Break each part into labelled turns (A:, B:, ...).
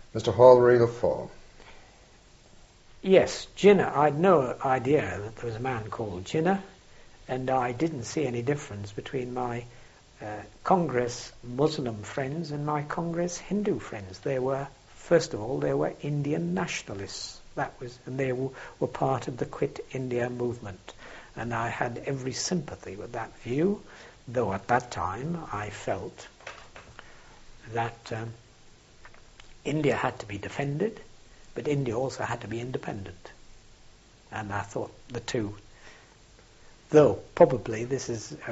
A: Mr. Hall, Real 4.
B: Yes, Jinnah. I had no idea that there was a man called Jinnah, and I didn't see any difference between my Congress Muslim friends and my Congress Hindu friends. They were, first of all, they were Indian nationalists. And they were part of the Quit India movement. And I had every sympathy with that view, though at that time I felt that India had to be defended, but India also had to be independent. And I thought the two, though probably this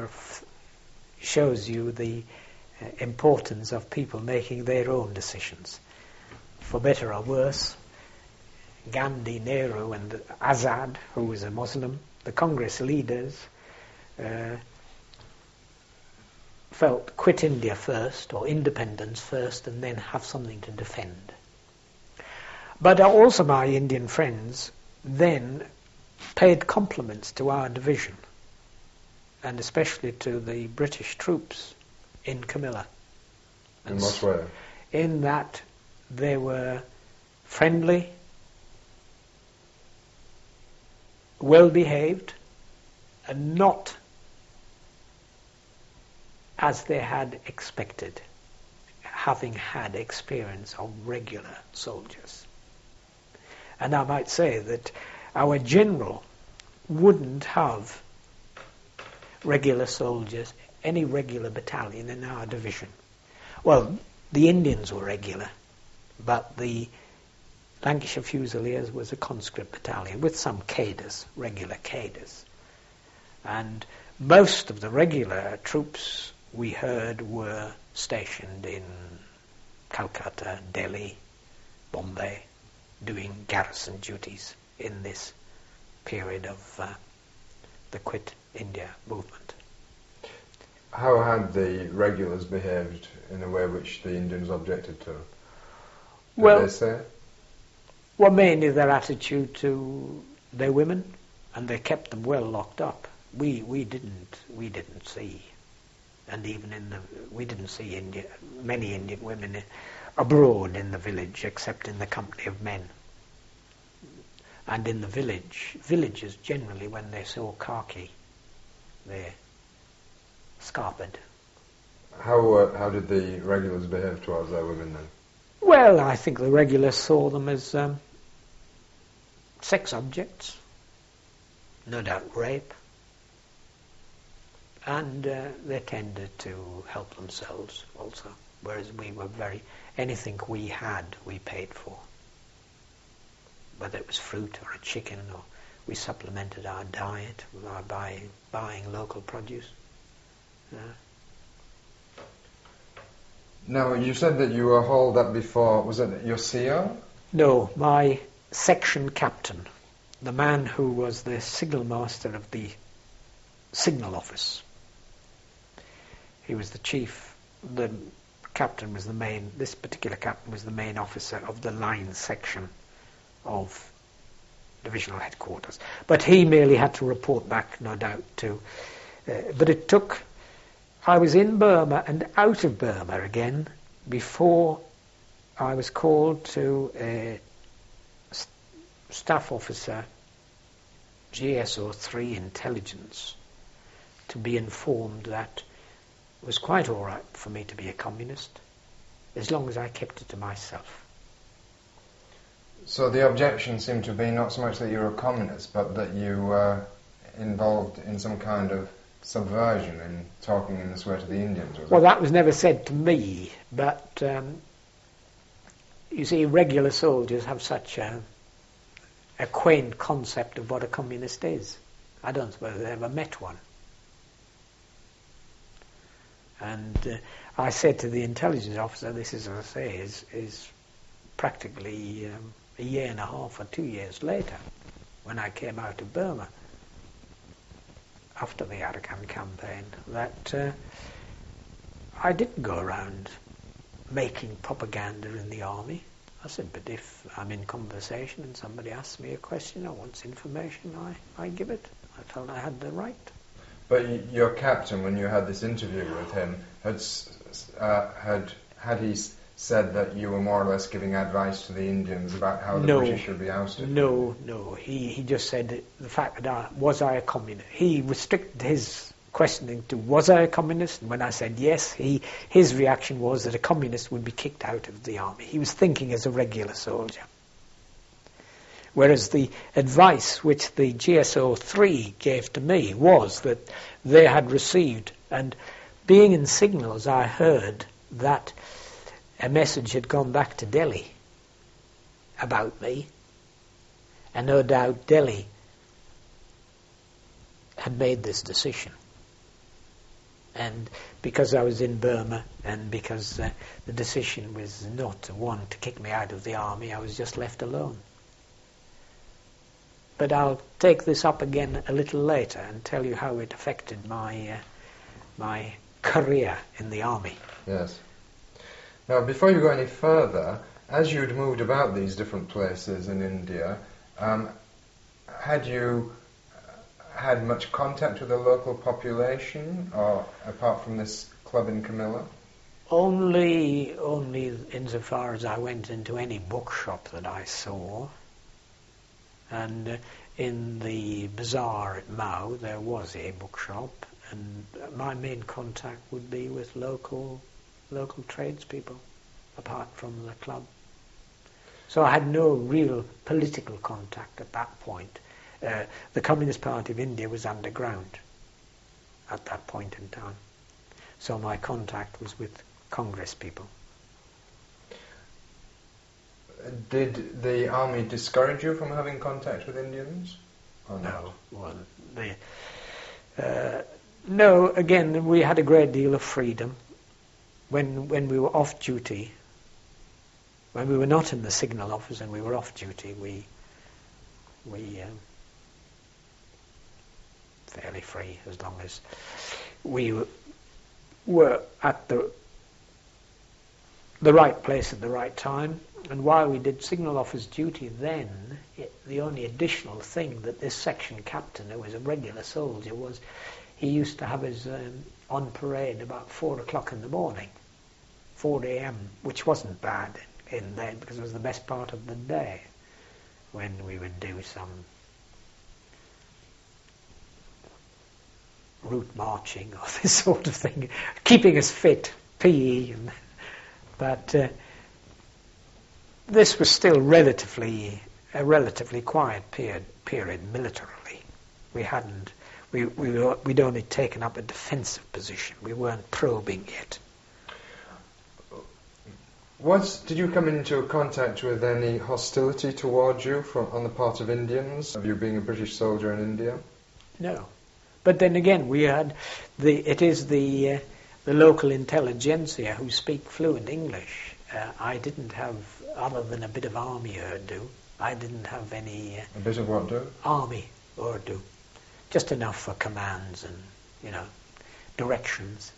B: shows you the importance of people making their own decisions. For better or worse, Gandhi, Nehru and Azad, who was a Muslim, the Congress leaders felt quit India first, or independence first, and then have something to defend. But also my Indian friends then paid compliments to our division, and especially to the British troops in Camilla.
A: In what way?
B: In that they were friendly, well behaved, and not as they had expected, having had experience of regular soldiers. And I might say that our general wouldn't have regular soldiers, any regular battalion in our division. Well, the Indians were regular, but the Lancashire Fusiliers was a conscript battalion with some cadres, regular cadres. And most of the regular troops we heard were stationed in Calcutta, Delhi, Bombay, doing garrison duties in this period of the Quit India movement.
A: How had the regulars behaved in a way which the Indians objected to? Did they say?
B: Well, mainly their attitude to their women, and they kept them well locked up. We didn't see, and even we didn't see many Indian women abroad in the village, except in the company of men. And in the villages generally, when they saw khaki, they scarpered.
A: How did the regulars behave towards their women then?
B: Well, I think the regulars saw them as sex objects, no doubt rape, and they tended to help themselves also, whereas we were anything we had, we paid for. Whether it was fruit or a chicken, or we supplemented our diet by buying local produce.
A: Now, you said that you were hauled up before, was it your CO?
B: No, my section captain, the man who was the signal master of the signal office. He was the chief, the captain was this particular captain was the main officer of the line section of divisional headquarters. But he merely had to report back, no doubt, but I was in Burma and out of Burma again before I was called to a staff officer, GSO 3 intelligence, to be informed that it was quite all right for me to be a communist as long as I kept it to myself.
A: So the objection seemed to be not so much that you were a communist, but that you were involved in some kind of subversion in talking in this way to the Indians, was it?
B: Well, that was never said to me, but you see, regular soldiers have such a quaint concept of what a communist is. I don't suppose they ever met one. And I said to the intelligence officer, this is, as I say, is practically a year and a half or 2 years later, when I came out of Burma, after the Arakan campaign, that I didn't go around making propaganda in the army. I said, but if I'm in conversation and somebody asks me a question or wants information, I give it. I felt I had the right.
A: But your captain, when you had this interview with him, had he said that you were more or less giving advice to the Indians about how the British should be ousted?
B: No. He just said the fact that was I a communist. He restricted his questioning to was I a communist, and when I said yes, his reaction was that a communist would be kicked out of the army. He was thinking as a regular soldier. Whereas the advice which the GSO 3 gave to me was that they had received, and being in signals, I heard that a message had gone back to Delhi about me, and no doubt Delhi had made this decision. And because I was in Burma, and because the decision was not one to kick me out of the army, I was just left alone. But I'll take this up again a little later and tell you how it affected my career in the army.
A: Yes. Now, before you go any further, as you'd moved about these different places in India, had you had much contact with the local population, or apart from this club in Camilla?
B: Only insofar as I went into any bookshop that I saw. And in the bazaar at Mao there was a bookshop, and my main contact would be with local tradespeople, apart from the club. So I had no real political contact at that point. The Communist Party of India was underground at that point in time. So my contact was with Congress people.
A: Did the army discourage you from having contact with Indians? Or
B: no. Well, no, again, we had a great deal of freedom. When we were off duty, when we were not in the signal office and we were off duty, we fairly free, as long as we were at the right place at the right time. And while we did signal office duty then, the only additional thing that this section captain, who was a regular soldier, was he used to have his on parade about 4 o'clock in the morning, 4 a.m., which wasn't bad in then because it was the best part of the day when we would do some route marching or this sort of thing, keeping us fit, PE. But this was still a relatively quiet period militarily. We'd only taken up a defensive position. We weren't probing yet.
A: Did you come into contact with any hostility towards you on the part of Indians, of you being a British soldier in India?
B: No. But then again, it is the local intelligentsia who speak fluent English. I didn't have, other than a bit of army Urdu, I didn't have any...
A: a bit of what, do?
B: Army Urdu. Just enough for commands and, directions.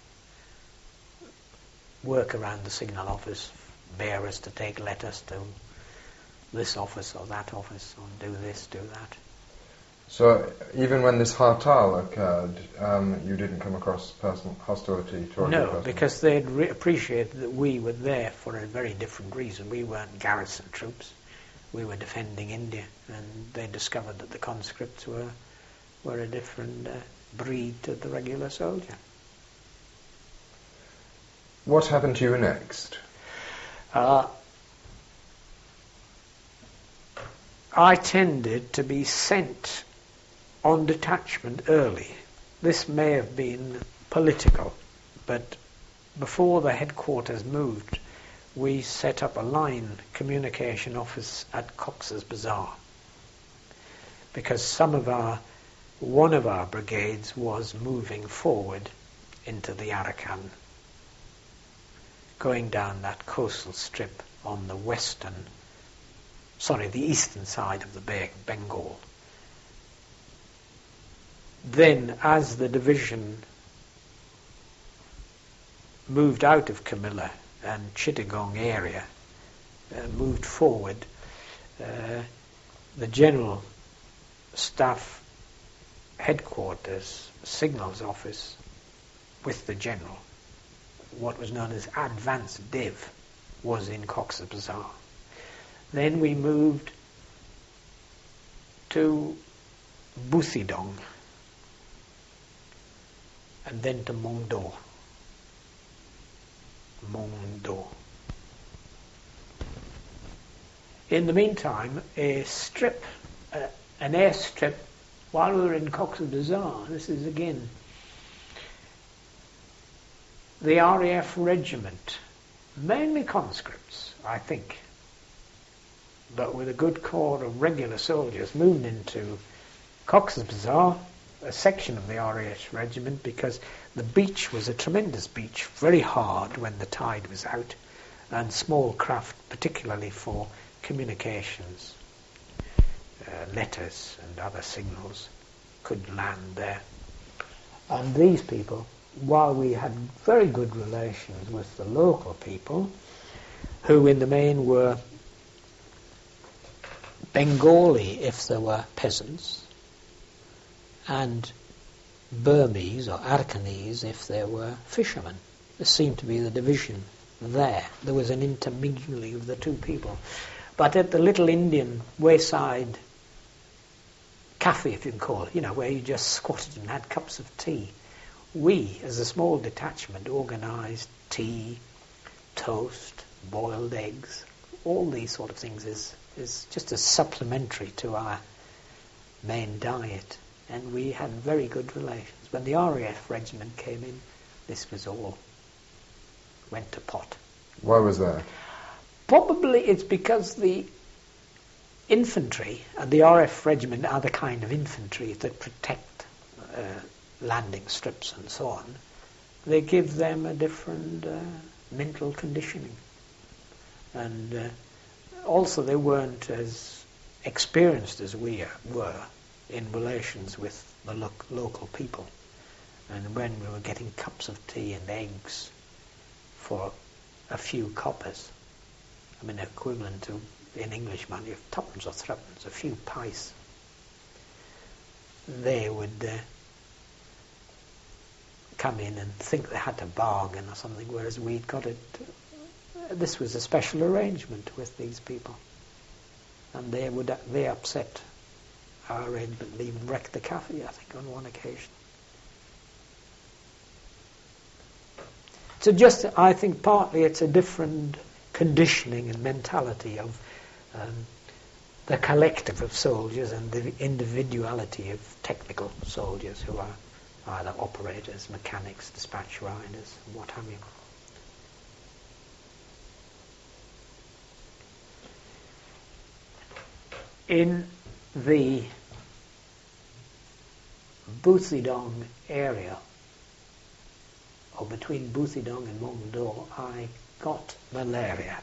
B: Work around the signal office, bearers to take letters to this office or that office, or do this, do that.
A: So even when this Hartal occurred, you didn't come across personal hostility towards you?
B: No, because they'd appreciated that we were there for a very different reason. We weren't garrison troops. We were defending India, and they discovered that the conscripts were a different breed to the regular soldier.
A: What happened to you next?
B: I tended to be sent on detachment early. This may have been political, but before the headquarters moved, we set up a line communication office at Cox's Bazar, because one of our brigades was moving forward into the Arakan, going down that coastal strip on the eastern side of the Bay of Bengal. Then, as the division moved out of Camilla and Chittagong area, moved forward, the General Staff Headquarters Signals Office with the General, what was known as Advanced Div, was in Cox's Bazar. Then we moved to Busidong, and then to Mongdo. In the meantime, an airstrip, while we were in Cox's Bazar, this is again the RAF regiment, mainly conscripts, I think, but with a good corps of regular soldiers, moved into Cox's Bazar, a section of the RAF regiment, because the beach was a tremendous beach, very hard when the tide was out, and small craft, particularly for communications, letters and other signals, could land there. And these people, while we had very good relations with the local people, who in the main were Bengali if there were peasants, and Burmese or Arakanese if there were fishermen. There seemed to be the division there. There was an intermingling of the two people. But at the little Indian wayside cafe, if you can call it, where you just squatted and had cups of tea, we, as a small detachment, organised tea, toast, boiled eggs. All these sort of things is just as supplementary to our main diet. And we had very good relations. When the RAF regiment came in, this was all went to pot.
A: Why was that?
B: Probably it's because the infantry and the RAF regiment are the kind of infantry that protect landing strips and so on. They give them a different mental conditioning. And also they weren't as experienced as we were in relations with the local people. And when we were getting cups of tea and eggs for a few coppers, equivalent to, in English money, of tuppence or threepence, a few pice, they would come in and think they had to bargain or something, whereas we'd got it. This was a special arrangement with these people, and they upset our arrangement and even wrecked the cafe, I think, on one occasion. So just, I think partly it's a different conditioning and mentality of the collective of soldiers and the individuality of technical soldiers who are either operators, mechanics, dispatch riders, and what have you. In the Busidong area, or between Busidong and Mongdo, I got malaria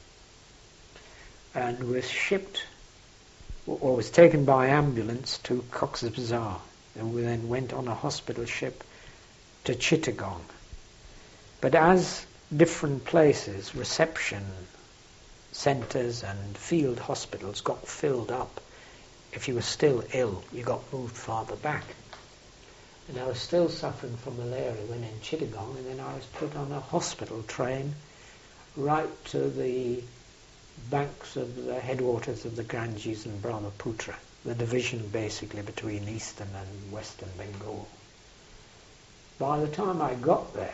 B: and was shipped, or was taken by ambulance to Cox's Bazar, and we then went on a hospital ship to Chittagong. But as different places, reception centres and field hospitals got filled up, if you were still ill, you got moved farther back. And I was still suffering from malaria when in Chittagong, and then I was put on a hospital train right to the banks of the headwaters of the Ganges and Brahmaputra, the division basically between eastern and western Bengal. By the time I got there,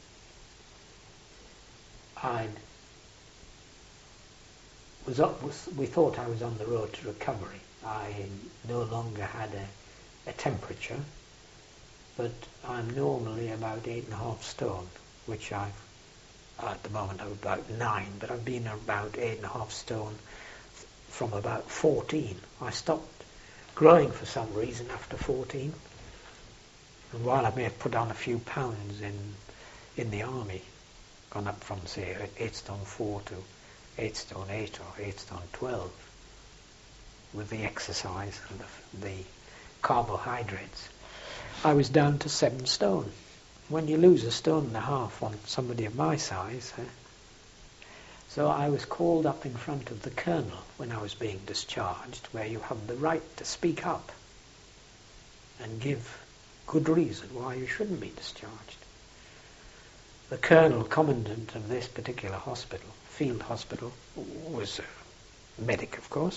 B: we thought I was on the road to recovery. I no longer had a temperature, but I'm normally about 8.5 stone, which at the moment I'm about 9, but I've been about 8.5 stone from about 14. I stopped growing for some reason after 14. And while I may have put on a few pounds in the army, gone up from, say, 8 stone 4 to 8 stone 8 or 8 stone 12, with the exercise and the carbohydrates, I was down to 7 stone. When you lose 1.5 stone on somebody of my size, so I was called up in front of the colonel when I was being discharged, where you have the right to speak up and give good reason why you shouldn't be discharged. The colonel, commandant of this particular hospital, field hospital, was a medic, of course.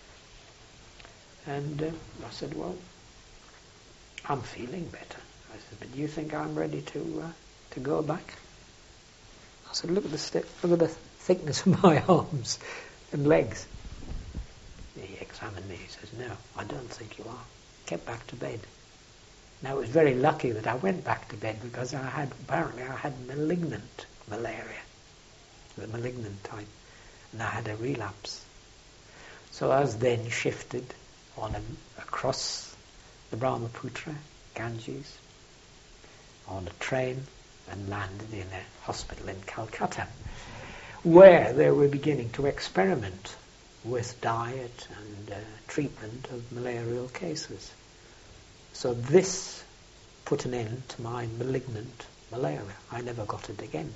B: And I said, well, I'm feeling better. I said, but do you think I'm ready to go back? I said, look at the thickness of my arms and legs. He examined me. He says, no, I don't think you are. Get back to bed. Now, it was very lucky that I went back to bed because apparently I had malignant malaria, the malignant type, and I had a relapse. So I was then shifted across the Brahmaputra, Ganges, on a train and landed in a hospital in Calcutta, where they were beginning to experiment with diet and treatment of malarial cases. So this put an end to my malignant malaria. I never got it again.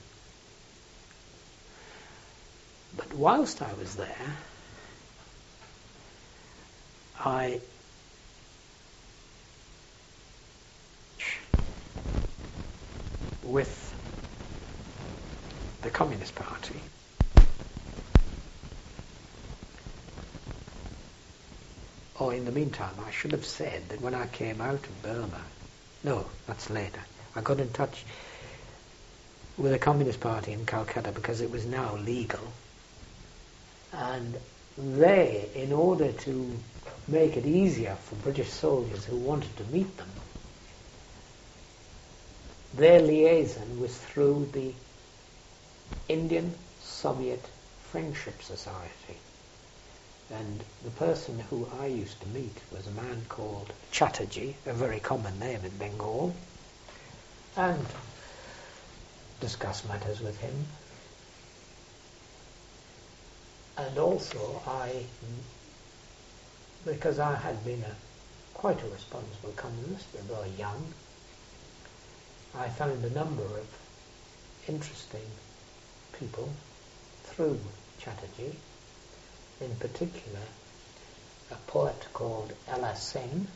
B: But whilst I was there, with the Communist Party, in the meantime, I should have said that when I came out of Burma, no, that's later, I got in touch with the Communist Party in Calcutta because it was now legal. And they, in order to make it easier for British soldiers who wanted to meet them, their liaison was through the Indian Soviet Friendship Society. And the person who I used to meet was a man called Chatterjee, a very common name in Bengal, and discuss matters with him. And also because I had been quite a responsible communist, although young, I found a number of interesting people through Chatterjee. In particular, a poet called Ella Sen.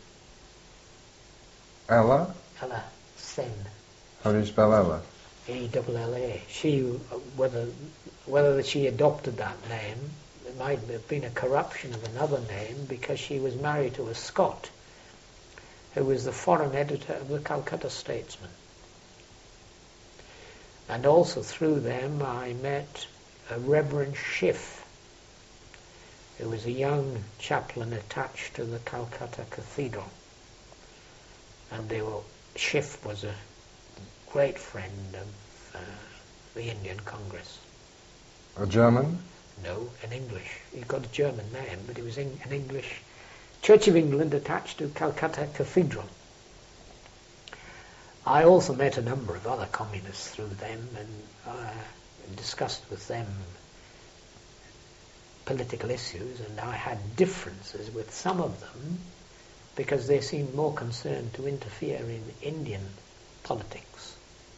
A: Ella?
B: Ella Sen.
A: How do you spell Ella?
B: E-double-L-A. She, whether she adopted that name, it might have been a corruption of another name because she was married to a Scot who was the foreign editor of the Calcutta Statesman. And also through them I met a Reverend Schiff, who was a young chaplain attached to the Calcutta Cathedral. And Schiff was a great friend of the Indian Congress.
A: A German?
B: No, an English. He got a German name, but he was an English. Church of England attached to Calcutta Cathedral. I also met a number of other communists through them and discussed with them political issues, and I had differences with some of them because they seemed more concerned to interfere in Indian politics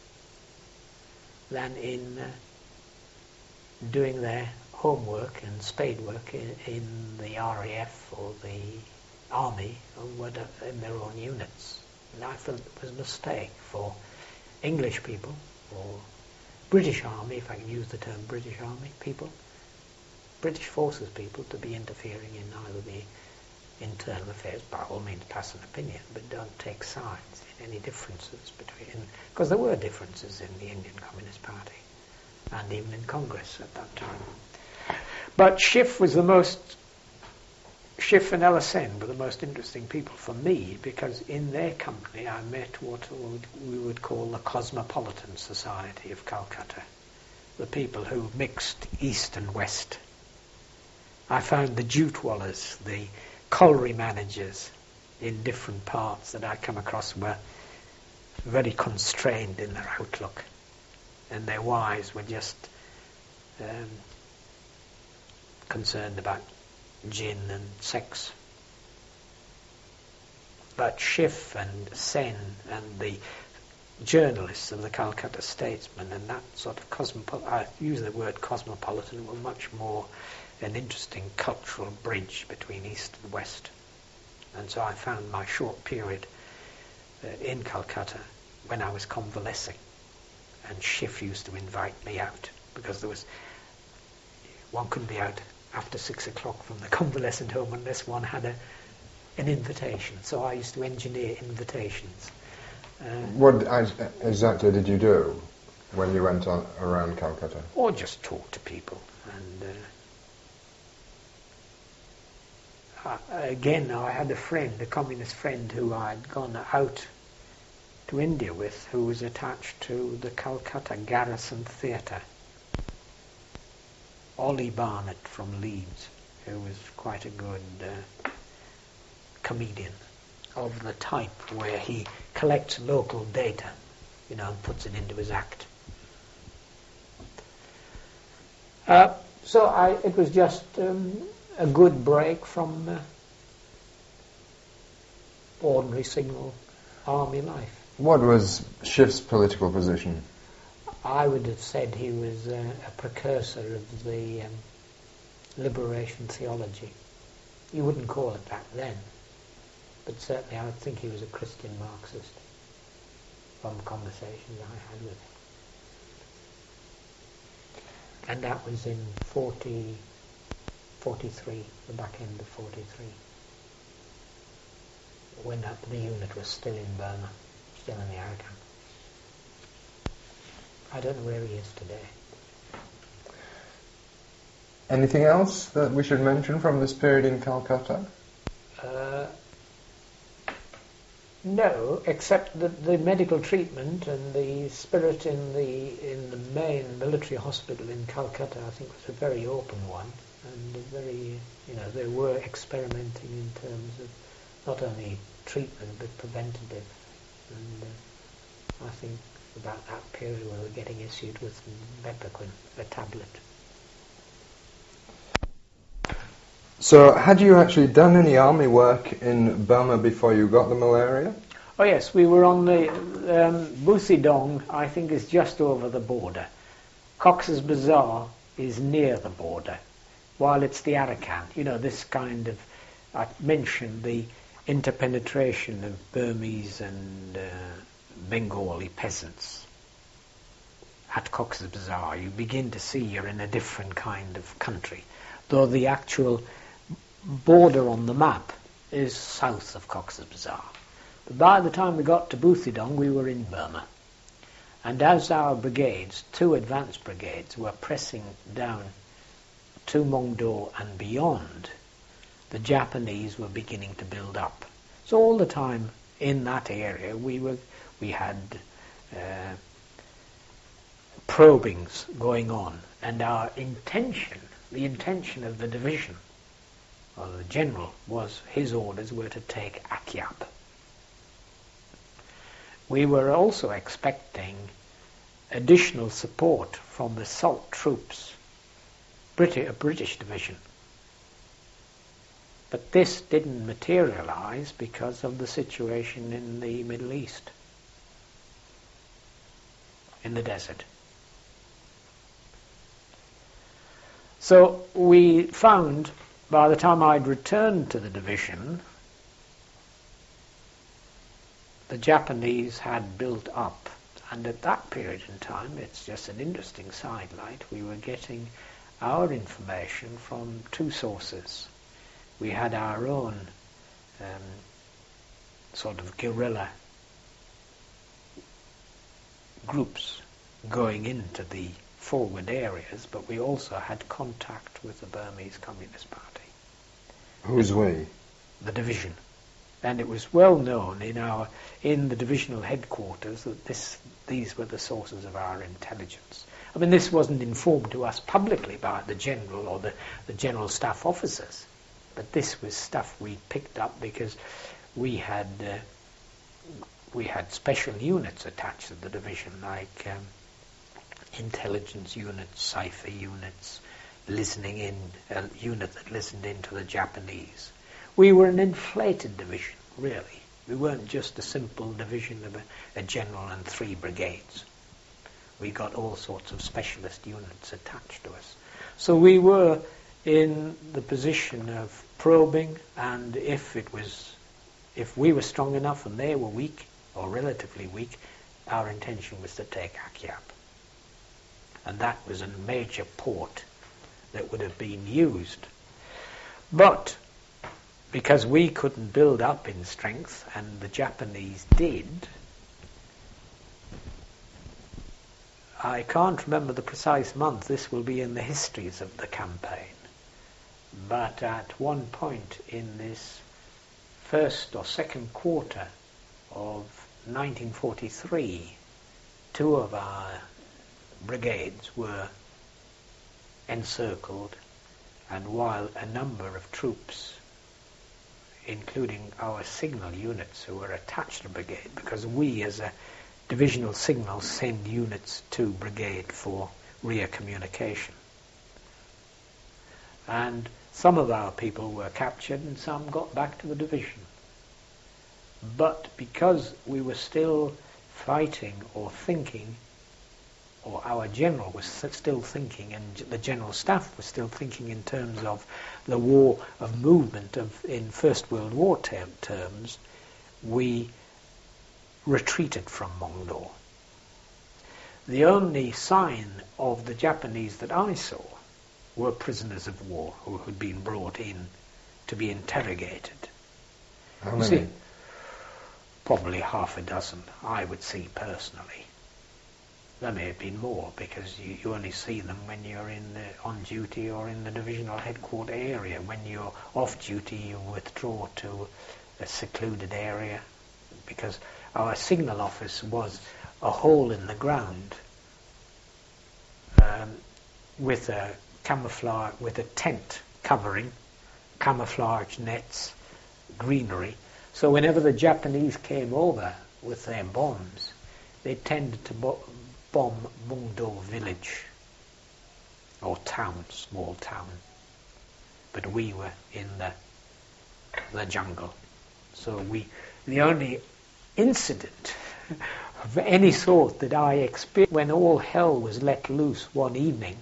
B: than in doing their homework and spade work in the RAF or the army or whatever, in their own units. And I felt it was a mistake for English people or British Army, if I can use the term British Army people, British Forces people, to be interfering in either the internal affairs. By all means pass an opinion, but don't take sides in any differences between, because there were differences in the Indian Communist Party and even in Congress at that time. But Schiff and Ella Sen were the most interesting people for me, because in their company I met what we would call the Cosmopolitan Society of Calcutta, the people who mixed East and West. I found the jute-wallahs, the colliery managers in different parts that I come across were very constrained in their outlook, and their wives were just concerned about gin and sex. But Schiff and Sen and the journalists of the Calcutta Statesman and that sort of I use the word cosmopolitan, were much more an interesting cultural bridge between East and West. And so I found my short period in Calcutta when I was convalescing, and Schiff used to invite me out because there was one couldn't be out after 6 o'clock from the convalescent home unless one had an invitation. So I used to engineer invitations.
A: What exactly did you do when you went around Calcutta?
B: Or just talk to people. And again, I had a friend, a communist friend, who I'd gone out to India with, who was attached to the Calcutta Garrison Theatre. Ollie Barnett from Leeds, who was quite a good comedian of the type where he collects local data, and puts it into his act. So it was just a good break from ordinary signal army life.
A: What was Schiff's political position?
B: I would have said he was a precursor of the liberation theology. You wouldn't call it that then, but certainly I would think he was a Christian Marxist from conversations I had with him. And that was in 43, the back end of 43, when the unit was still in Burma, still in the Arakan. I don't know where he is today.
A: Anything else that we should mention from this period in Calcutta?
B: No, except that the medical treatment and the spirit in the main military hospital in Calcutta, I think, was a very open one, and very, they were experimenting in terms of not only treatment but preventative, and I think about that period we were getting issued with Mepakun, a tablet.
A: So, had you actually done any army work in Burma before you got the malaria?
B: Oh yes, we were on the Buthidaung, I think, is just over the border. Cox's Bazar is near the border, while it's the Arakan. This kind of, I mentioned the interpenetration of Burmese and Bengali peasants at Cox's Bazar. You begin to see you're in a different kind of country, though the actual border on the map is south of Cox's Bazar. But by the time we got to Buthidaung, we were in Burma. And as our brigades, 2 advanced brigades, were pressing down to Mongdo and beyond, the Japanese were beginning to build up. So all the time in that area we had probings going on, and our intention, the intention of the division, or the general, his orders were to take Akyab. We were also expecting additional support from the Salt troops, a British division. But this didn't materialize because of the situation in the Middle East, in the desert. So we found, by the time I'd returned to the division, the Japanese had built up. And at that period in time, it's just an interesting sidelight, we were getting our information from 2 sources. We had our own sort of guerrilla groups going into the forward areas, but we also had contact with the Burmese Communist Party.
A: Who's we?
B: The division. And it was well known in the divisional headquarters that these were the sources of our intelligence. I mean, this wasn't informed to us publicly by the general or the general staff officers, but this was stuff we picked up because we had special units attached to the division, like intelligence units, cipher units, listening in, a unit that listened in to the Japanese. We were an inflated division, really. We weren't just a simple division of a general and 3 brigades. We got all sorts of specialist units attached to us. So we were in the position of probing, and if we were strong enough and they were weak, or relatively weak, our intention was to take Akyab. And that was a major port that would have been used. But because we couldn't build up in strength, and the Japanese did, I can't remember the precise month. This will be in the histories of the campaign. But at one point in this first or second quarter of 1943, two of our brigades were encircled, and while a number of troops, including our signal units who were attached to the brigade, because we as a divisional signal send units to brigade for rear communication. And some of our people were captured and some got back to the division. But because we were still fighting or thinking, or our general was still thinking, and the general staff was still thinking in terms of the war of movement in First World War terms, we retreated from Mongdo. The only sign of the Japanese that I saw were prisoners of war who had been brought in to be interrogated.
A: How many?
B: See, probably half a dozen, I would see personally. There may have been more, because you only see them when you're on duty or in the divisional headquarter area. When you're off duty, you withdraw to a secluded area, because our signal office was a hole in the ground with a tent covering, camouflage nets, greenery. So whenever the Japanese came over with their bombs, they tended to bomb Mungdo village or town, small town. But we were in the jungle. So the only incident of any sort that I experienced when all hell was let loose one evening,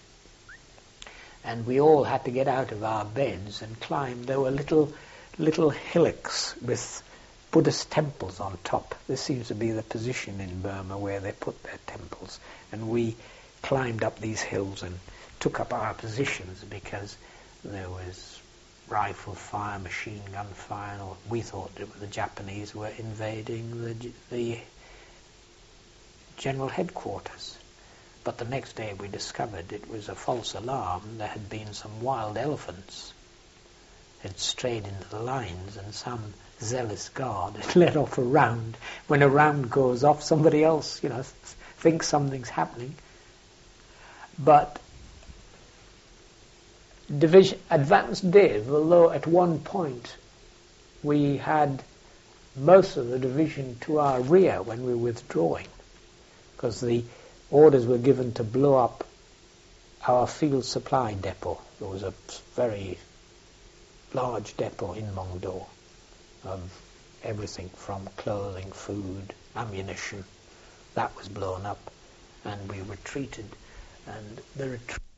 B: and we all had to get out of our beds and climb. There were little hillocks with Buddhist temples on top. This seems to be the position in Burma where they put their temples. And we climbed up these hills and took up our positions, because there was rifle fire, machine gun fire, and we thought that the Japanese were invading the general headquarters. But the next day we discovered it was a false alarm. There had been some wild elephants had strayed into the lines, and some zealous guard had let off a round. When a round goes off, somebody else, thinks something's happening. But Advanced Div, although at one point we had most of the division to our rear when we were withdrawing, because the orders were given to blow up our field supply depot. There was a very large depot in Mongdo of everything from clothing, food, ammunition. That was blown up, and we retreated. And the retreat